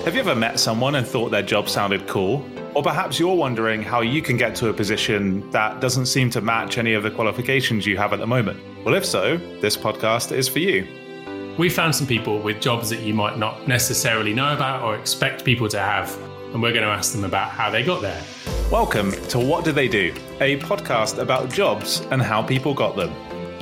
Have you ever met someone and thought their job sounded cool? Or perhaps you're wondering how you can get to a position that doesn't seem to match any of the qualifications you have at the moment? Well, if so, this podcast is for you. We found some people with jobs that you might not necessarily know about or expect people to have, and we're going to ask them about how they got there. Welcome to What Do They Do? A podcast about jobs and how people got them.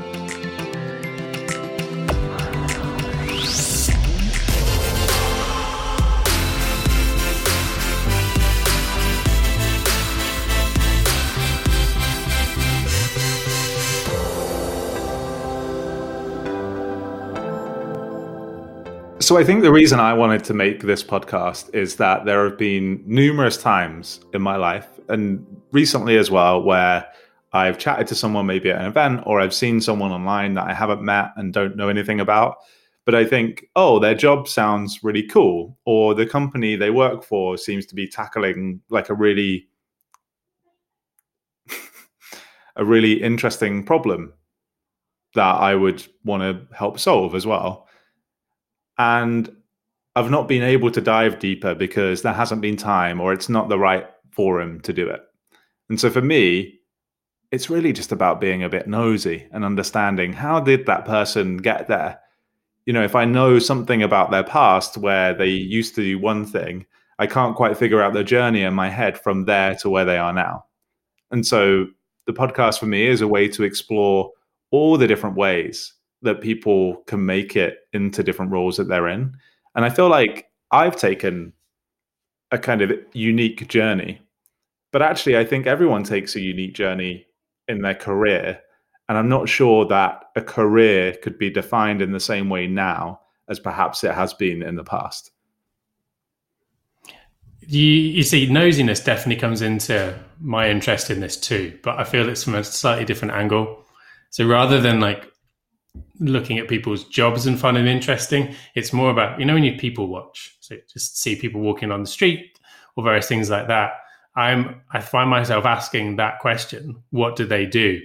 So I think the reason I wanted to make this podcast is that there have been numerous times in my life, and recently as well, where I've chatted to someone maybe at an event, or I've seen someone online that I haven't met and don't know anything about. But I think, oh, their job sounds really cool, or the company they work for seems to be tackling like a really interesting problem that I would want to help solve as well. And I've not been able to dive deeper because there hasn't been time, or it's not the right forum to do it. And so for me, it's really just about being a bit nosy and understanding, how did that person get there? You know, if I know something about their past where they used to do one thing, I can't quite figure out the journey in my head from there to where they are now. And so the podcast for me is a way to explore all the different ways that people can make it into different roles that they're in. And I feel like I've taken a kind of unique journey, but actually I think everyone takes a unique journey in their career. And I'm not sure that a career could be defined in the same way now as perhaps it has been in the past. You see, nosiness definitely comes into my interest in this too, but I feel it's from a slightly different angle. So rather than like looking at people's jobs and finding them interesting, it's more about, when you people watch, so just see people walking on the street or various things like that. I find myself asking that question, what do they do?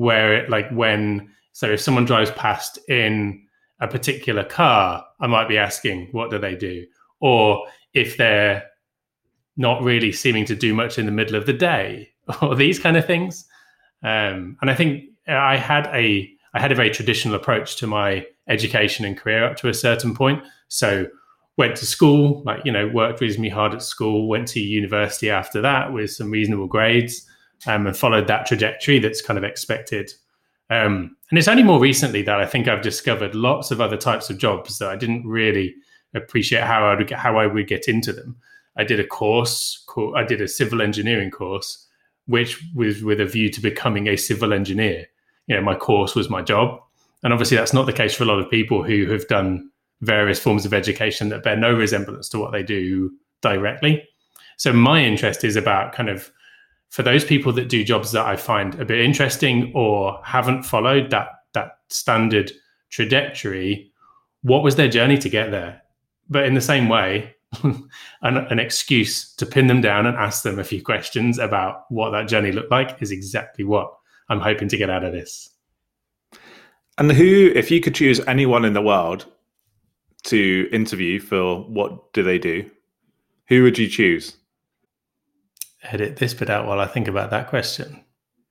So if someone drives past in a particular car, I might be asking, what do they do? Or if they're not really seeming to do much in the middle of the day, or these kind of things. And I think I had a very traditional approach to my education and career up to a certain point. So went to school, worked reasonably hard at school, went to university after that with some reasonable grades, and followed that trajectory that's kind of expected. And it's only more recently that I think I've discovered lots of other types of jobs that I didn't really appreciate how I would get into them. I did a civil engineering course, which was with a view to becoming a civil engineer. My course was my job. And obviously that's not the case for a lot of people who have done various forms of education that bear no resemblance to what they do directly. So my interest is about kind of, for those people that do jobs that I find a bit interesting or haven't followed that standard trajectory, what was their journey to get there? But in the same way, an excuse to pin them down and ask them a few questions about what that journey looked like is exactly what I'm hoping to get out of this. And if you could choose anyone in the world to interview for What Do They Do, who would you choose? Edit this bit out while I think about that question.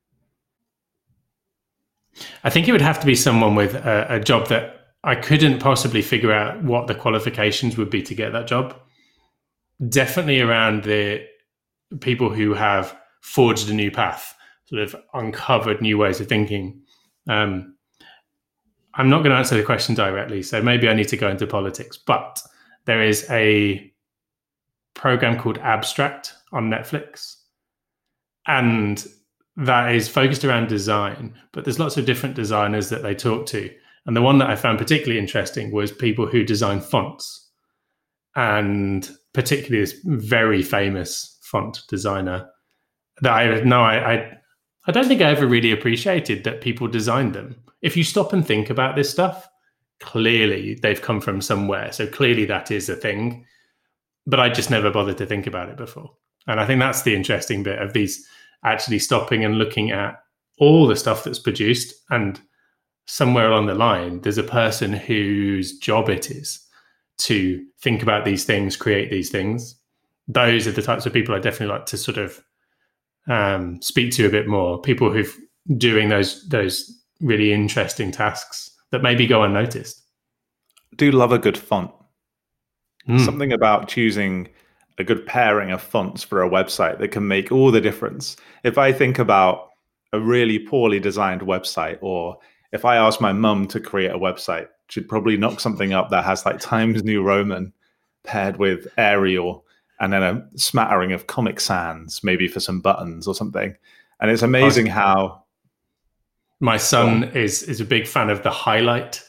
I think it would have to be someone with a job that I couldn't possibly figure out what the qualifications would be to get that job. Definitely around the people who have forged a new path, sort of uncovered new ways of thinking. I'm not going to answer the question directly, so maybe I need to go into politics, but there is a program called Abstract on Netflix, and that is focused around design, but there's lots of different designers that they talk to. And the one that I found particularly interesting was people who design fonts, and particularly this very famous font designer that I don't think I ever really appreciated that people designed them. If you stop and think about this stuff, clearly they've come from somewhere. So clearly that is a thing, but I just never bothered to think about it before. And I think that's the interesting bit of these, actually stopping and looking at all the stuff that's produced, and somewhere along the line, there's a person whose job it is to think about these things, create these things. Those are the types of people I definitely like to sort of speak to a bit more. People who've doing those really interesting tasks that maybe go unnoticed. Do love a good font. Something about choosing a good pairing of fonts for a website that can make all the difference. If I think about a really poorly designed website, or if I ask my mum to create a website, she'd probably knock something up that has like Times New Roman paired with Arial and then a smattering of Comic Sans, maybe for some buttons or something. And it's amazing how... My son is a big fan of the highlight.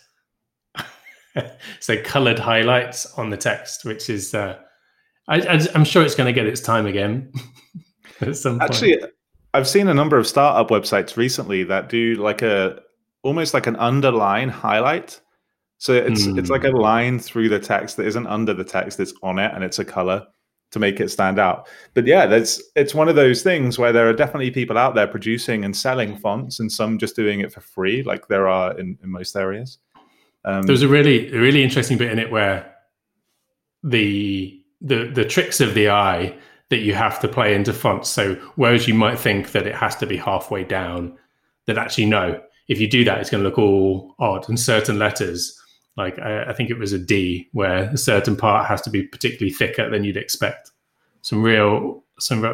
So colored highlights on the text, which is... I'm sure it's going to get its time again at some point. Actually, I've seen a number of startup websites recently that do like almost like an underline highlight. So it's like a line through the text that isn't under the text, it's on it, and it's a color to make it stand out. But yeah, it's one of those things where there are definitely people out there producing and selling fonts, and some just doing it for free, like there are in most areas. There's a really interesting bit in it where the tricks of the eye that you have to play into fonts. So whereas you might think that it has to be halfway down, that actually no, if you do that, it's going to look all odd. And certain letters, like I think it was a D, where a certain part has to be particularly thicker than you'd expect. Some real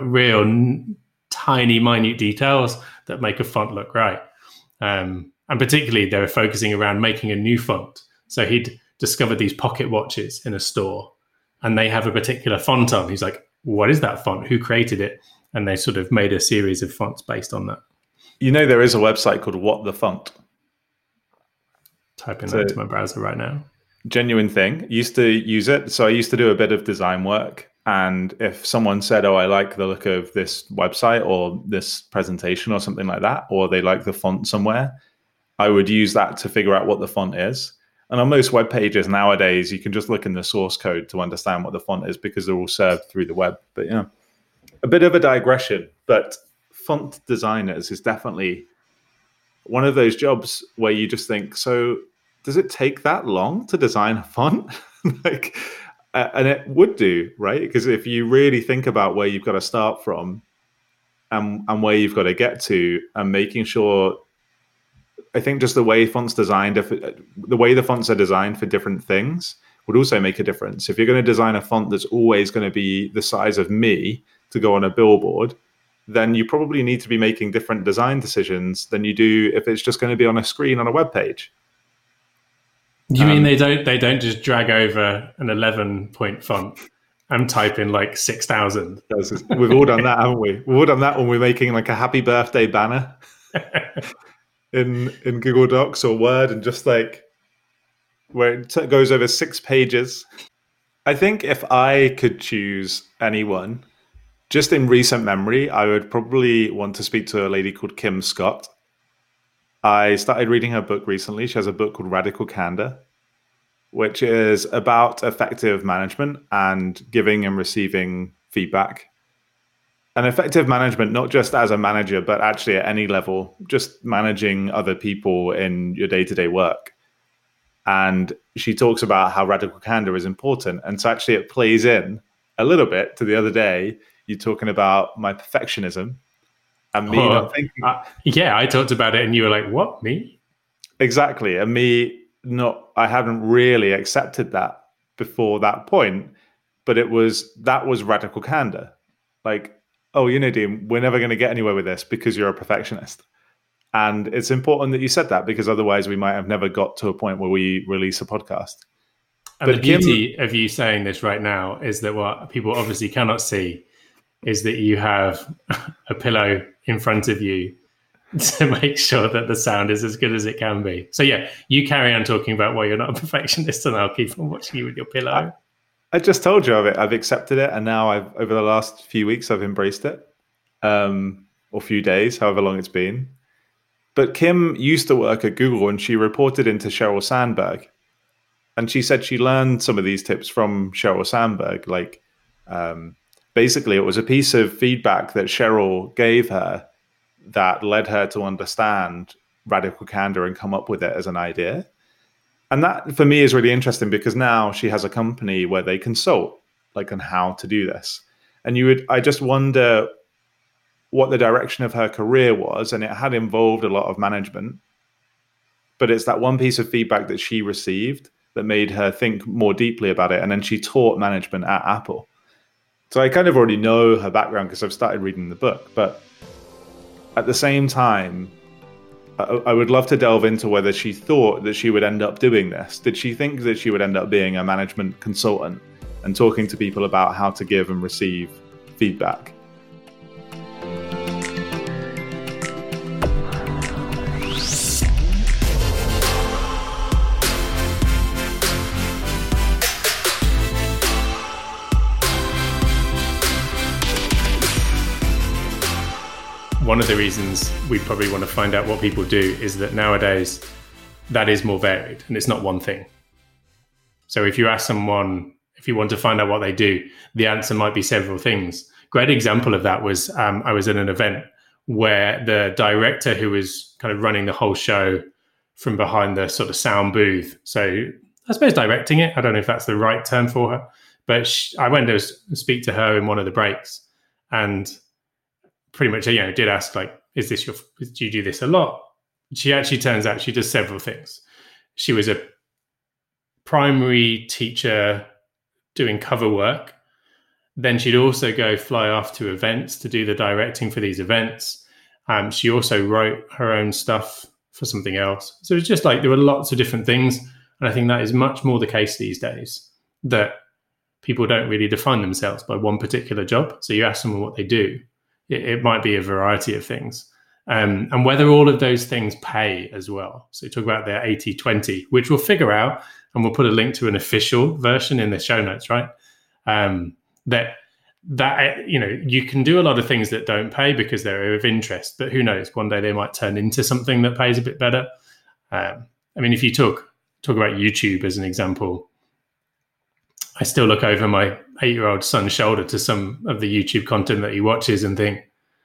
tiny, minute details that make a font look right. And particularly they were focusing around making a new font. So he'd discovered these pocket watches in a store, and they have a particular font on. He's like, what is that font? Who created it? And they sort of made a series of fonts based on that. You know, there is a website called What the Font. Typing that into my browser right now. Genuine thing. Used to use it. So I used to do a bit of design work. And if someone said, oh, I like the look of this website or this presentation or something like that, or they like the font somewhere, I would use that to figure out what the font is. And on most web pages nowadays, you can just look in the source code to understand what the font is because they're all served through the web. But yeah, a bit of a digression, but font designers is definitely one of those jobs where you just think, so does it take that long to design a font? And it would do, right? Because if you really think about where you've got to start from and where you've got to get to, and making sure, I think just the way fonts designed, the way the fonts are designed for different things would also make a difference. If you're going to design a font that's always going to be the size of me to go on a billboard, then you probably need to be making different design decisions than you do if it's just going to be on a screen on a web page. You mean they don't just drag over an 11-point font and type in like 6,000? We've all done that, haven't we? We've all done that when we're making like a happy birthday banner in Google Docs or Word, and just like where it goes over 6 pages. I think if I could choose anyone, just in recent memory, I would probably want to speak to a lady called Kim Scott. I started reading her book recently. She has a book called Radical Candor, which is about effective management and giving and receiving feedback. And effective management, not just as a manager, but actually at any level, just managing other people in your day-to-day work. And she talks about how radical candor is important. And so actually it plays in a little bit to the other day, you're talking about my perfectionism. And me not thinking... yeah, I talked about it and you were like, what, me? Exactly. And I haven't really accepted that before that point, but that was radical candor. Like, oh, Dean, we're never going to get anywhere with this because you're a perfectionist. And it's important that you said that, because otherwise we might have never got to a point where we release a podcast. And the beauty of you saying this right now is that what people obviously cannot see is that you have a pillow in front of you to make sure that the sound is as good as it can be. So yeah, you carry on talking about why you're not a perfectionist, and I'll keep on watching you with your pillow. I just told you of it. I've accepted it, and now over the last few weeks I've embraced it, or few days, however long it's been. But Kim used to work at Google, and she reported into Sheryl Sandberg, and she said she learned some of these tips from Sheryl Sandberg. Like, basically, it was a piece of feedback that Sheryl gave her that led her to understand radical candor and come up with it as an idea. And that for me is really interesting because now she has a company where they consult like on how to do this. And I just wonder what the direction of her career was, and it had involved a lot of management. But it's that one piece of feedback that she received that made her think more deeply about it. And then she taught management at Apple. So I kind of already know her background because I've started reading the book. But at the same time, I would love to delve into whether she thought that she would end up doing this. Did she think that she would end up being a management consultant and talking to people about how to give and receive feedback? One of the reasons we probably want to find out what people do is that nowadays that is more varied and it's not one thing. So if you ask someone, if you want to find out what they do, the answer might be several things. Great example of that was I was at an event where the director who was kind of running the whole show from behind the sort of sound booth. So I suppose directing it, I don't know if that's the right term for her, but I went to speak to her in one of the breaks and pretty much, did ask, like, do you do this a lot? She actually turns out she does several things. She was a primary teacher doing cover work. Then she'd also go fly off to events to do the directing for these events. She also wrote her own stuff for something else. So it's just like there were lots of different things. And I think that is much more the case these days, that people don't really define themselves by one particular job. So you ask someone what they do, it might be a variety of things. And whether all of those things pay as well. So you talk about their 80-20, which we'll figure out, and we'll put a link to an official version in the show notes, right? That you can do a lot of things that don't pay because they're of interest, but who knows? One day they might turn into something that pays a bit better. If you talk about YouTube as an example, I still look over my 8-year-old son's shoulder to some of the YouTube content that he watches and think,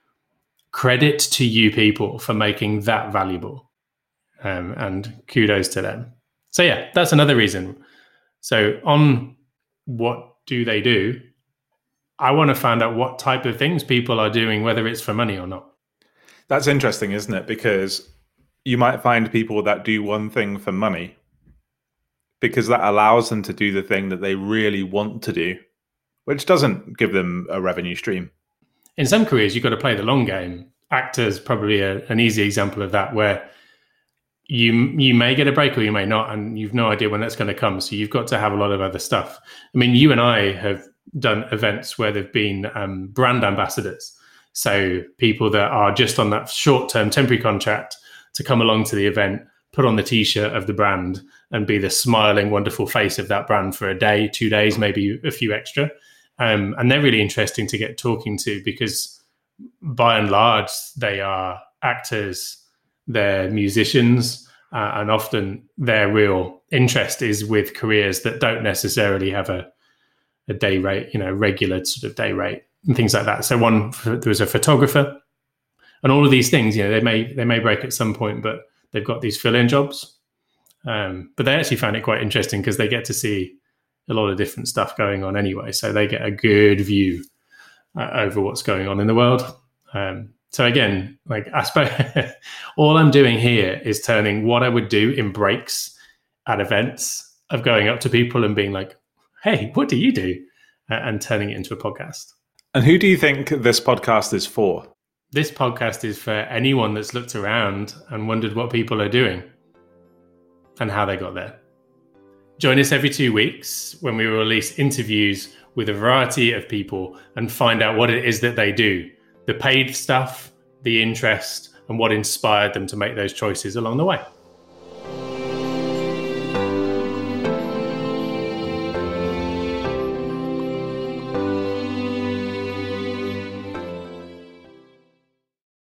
credit to you people for making that valuable. And kudos to them. So yeah, that's another reason. So on what do they do, I want to find out what type of things people are doing, whether it's for money or not. That's interesting, isn't it? Because you might find people that do one thing for money because that allows them to do the thing that they really want to do, which doesn't give them a revenue stream. In some careers, you've got to play the long game. Actors probably an easy example of that, where you may get a break or you may not, and you've no idea when that's going to come. So you've got to have a lot of other stuff. I mean, you and I have done events where there've been brand ambassadors. So people that are just on that short-term temporary contract to come along to the event, put on the T-shirt of the brand and be the smiling, wonderful face of that brand for a day, 2 days, maybe a few extra. And they're really interesting to get talking to because by and large, they are actors, they're musicians, and often their real interest is with careers that don't necessarily have a day rate, regular sort of day rate and things like that. So there was a photographer, and all of these things, they may break at some point, but they've got these fill-in jobs. But they actually found it quite interesting because they get to see a lot of different stuff going on anyway. So they get a good view over what's going on in the world. So again, I suppose all I'm doing here is turning what I would do in breaks at events of going up to people and being like, hey, what do you do? And turning it into a podcast. And who do you think this podcast is for? This podcast is for anyone that's looked around and wondered what people are doing and how they got there. Join us every 2 weeks when we release interviews with a variety of people and find out what it is that they do, the paid stuff, the interest, and what inspired them to make those choices along the way.